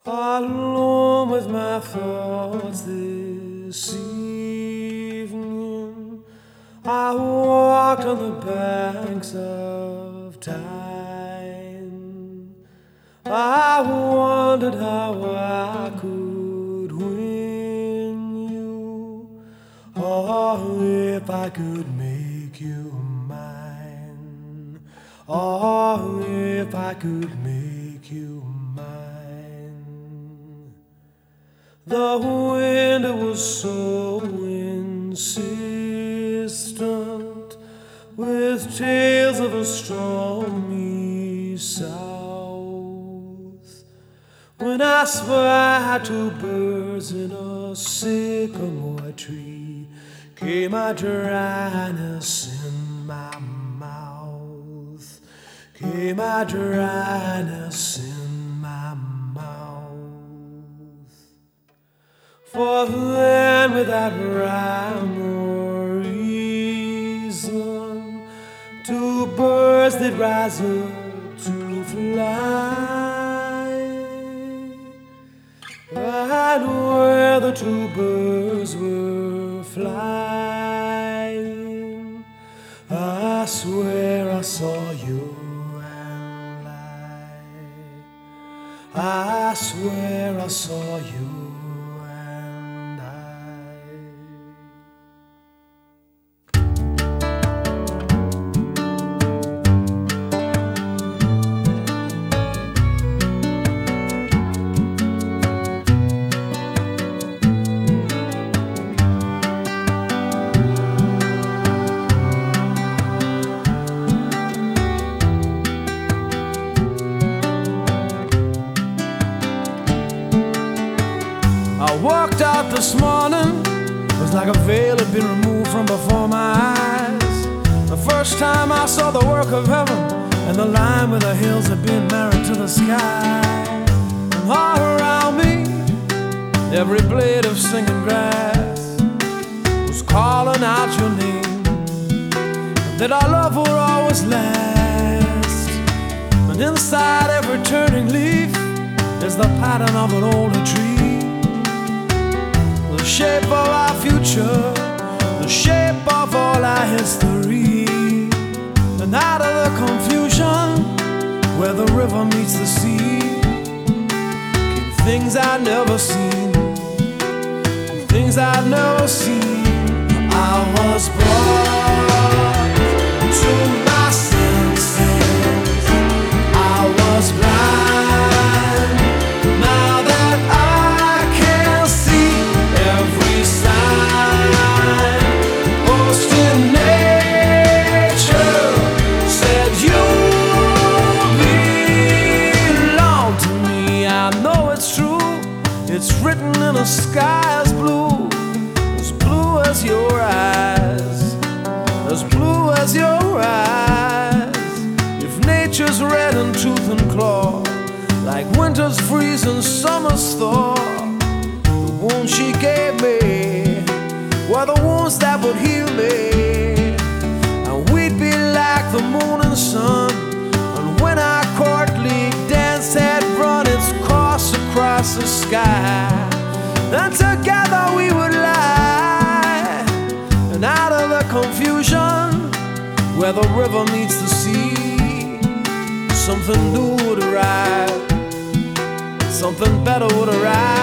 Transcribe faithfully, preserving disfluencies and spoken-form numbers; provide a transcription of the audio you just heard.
Alone with my thoughts this evening, I walked on the banks of time. I wondered how I could win you, or if I could make you mine, or if I could make you mine. The wind was so insistent, with tales of a stormy south. When I spied two birds in a sycamore tree, came a dryness in my mouth, came a dryness in my mouth. For then, without rhyme or reason, two birds did rise up to fly. And where the two birds were flying, I swear I saw you and I, I swear I saw you. I walked out this morning, it was like a veil had been removed from before my eyes. The first time I saw the work of heaven, and the line where the hills had been married to the sky. And all around me, every blade of singing grass was calling out your name, and that our love would always last. And inside every turning leaf is the pattern of an older tree, the shape of our future, the shape of all our history. And out of the confusion where the river meets the sea, came things I'd never seen, things I'd never seen. I was brought to my senses, I was blind, now that I can see every sign posted in nature said you belong to me. I know it's true, it's written in a sky as blue, as blue as your eyes, as blue as your eyes. If nature's red in tooth and claw, like winter's freeze and summer's thaw, the wounds she gave me were the wounds that would heal me, and we'd be like the moon and sun. And when our courtly dance had run its course across the sky, then together we would lie. And out of the confusion where the river meets the sea, something new would arrive, something better would arrive.